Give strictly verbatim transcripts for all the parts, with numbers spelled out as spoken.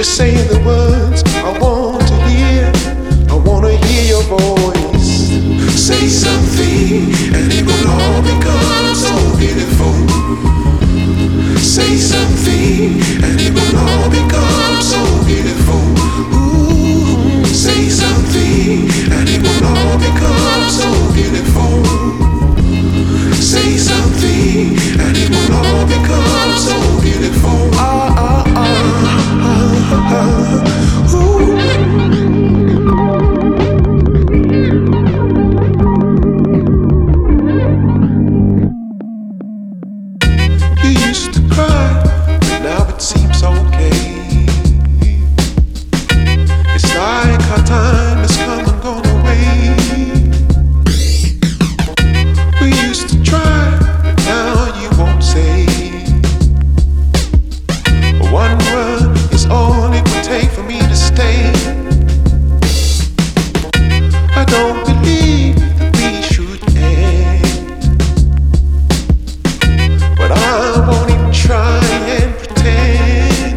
Just say the words I want to hear. I want to hear your voice. Say something and it will all become so beautiful. Say something and it will all become so beautiful. Ooh, say something and it will all become so beautiful. Say something and it will all become so beautiful. Ah, ah, ah, ah, ah, ooh. You used to cry, but now it seems okay. It's like our time has come and gone away. We used to try, but now you won't say. One word is all it would take for me to stay. I don't believe that we should end, but I won't even try and pretend.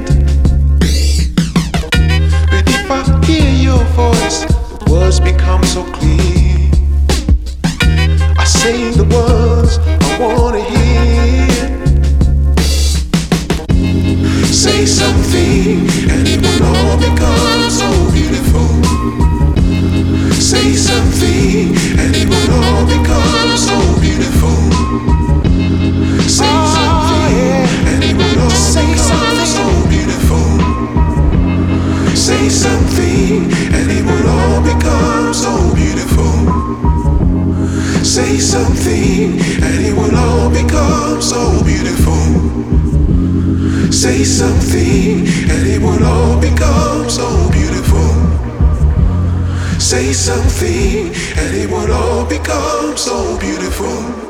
But if I hear your voice, the words become so clear. I say the words I wanna hear. Say something and it will all become so beautiful. Say something and it will all become so beautiful. Say something and it will all become so beautiful. Say something and it will all become so beautiful. Say something and it will all become so beautiful. Say something and it will all become so beautiful. Say something and it will all become so beautiful.